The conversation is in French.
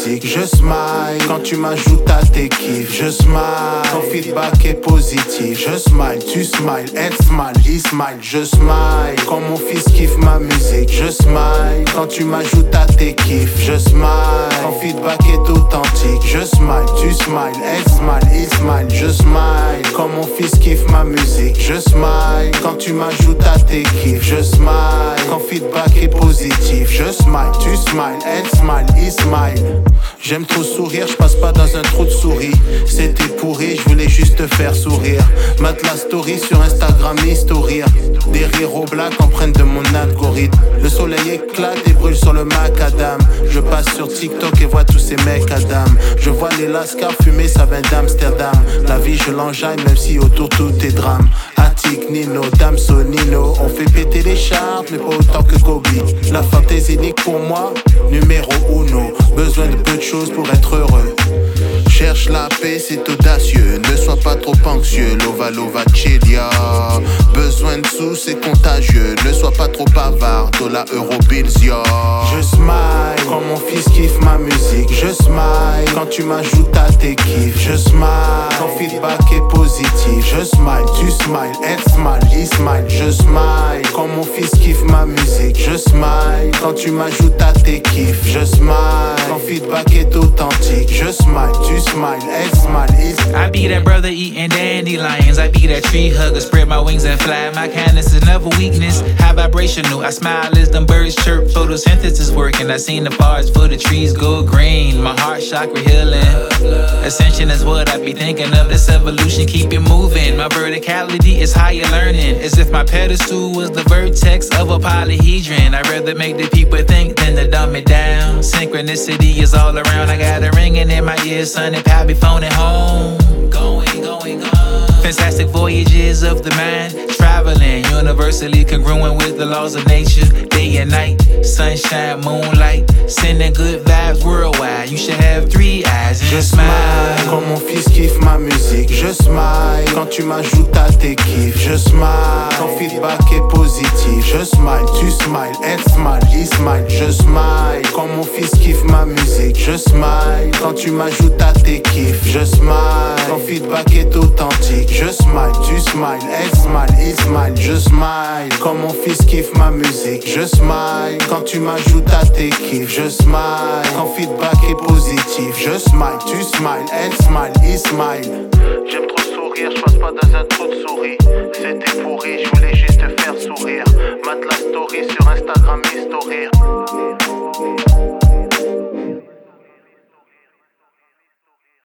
musique. Je smile quand tu m'ajoutes à tes kiffs. Je smile, ton feedback est positif. Je smile, tu smiles, elle smile, il smile. Je smile quand mon fils kiffe ma musique. Je smile quand tu m'ajoutes à tes kiffs. Je smile, ton feedback est authentique. Je smile, tu smiles, elle smile, il smile. Je smile quand mon fils kiffe ma musique. Je smile quand tu m'ajoutes à tes kiffs. Je smile quand feedback est positif. Je smile, tu smiles, elle smile, il smile. J'aime trop sourire, je passe pas dans un trou de souris. C'était pourri, je voulais juste te faire sourire. Mate la story sur Instagram, historia. Des rires au black empreintes de mon algorithme. Le soleil éclate et brûle sur le macadam. Je passe sur TikTok et vois tous ces mecs à dames. Je vois les lascars fumer, ça vient d'Amsterdam. La vie je l'enjaille même si autour tout est drame. Attic, Nino, Damso, Nino. On fait péter les charts mais pas autant que Kobe. La fantaisie nique pour moi, numéro uno. Besoin de peu de choses pour être heureux. Cherche la paix, c'est audacieux. Ne sois pas trop anxieux. Lova, lova, chill, ya. Besoin de sous, c'est contagieux. Ne sois pas trop bavard. Dollar, euro, bills, ya. Je smile quand mon fils kiffe ma musique. Je smile quand tu m'ajoutes à tes kiffs. Je smile quand feedback est positif. Je smile, tu smiles, elle smile, il smile. Je smile quand mon fils kiffe ma musique. Je smile quand tu m'ajoutes à tes kiffs. Je smile quand feedback est authentique. Je smile, tu smile, elle smile, il smile. I be that brother eating dandelions. I be that tree hugger, spread my wings and fly. My kindness is never weakness, high vibrational. I smile as them birds chirp, photosynthesis working. I seen the forest for the trees go green. My heart chakra healing. Ascension is what I be thinking of. This evolution, keep it moving. My verticality is higher learning. As if my pedestal was the vertex of a polyhedron. I'd rather make the people think than to dumb it down. Synchronicity is all around. I got a ringing in my ears, son, and Pat be phoning home. Going. Fantastic voyages of the mind. Traveling, universally congruent with the laws of nature. Day and night, sunshine, moonlight. Sending good vibes worldwide. You should have 3 eyes and je smile quand mon fils kiffe ma musique. Je smile quand tu m'ajoutes à tes kiffs. Je smile quand feedback est positif. Je smile, tu smiles, elle smile, il smile. Je smile quand mon fils kiffe ma musique. Je smile quand tu m'ajoutes à tes kiffs. Je smile quand feedback est authentique. Je smile, tu smiles, elle smile, il smile. Je smile quand mon fils kiffe ma musique. Je smile quand tu m'ajoutes à tes kiffs. Je smile quand feedback est positif. Je smile, tu smiles, elle smile, il smile. J'aime trop sourire, je passe pas dans un trou de souris. C'était pourri, je voulais juste te faire sourire. Mate la story sur Instagram, historia.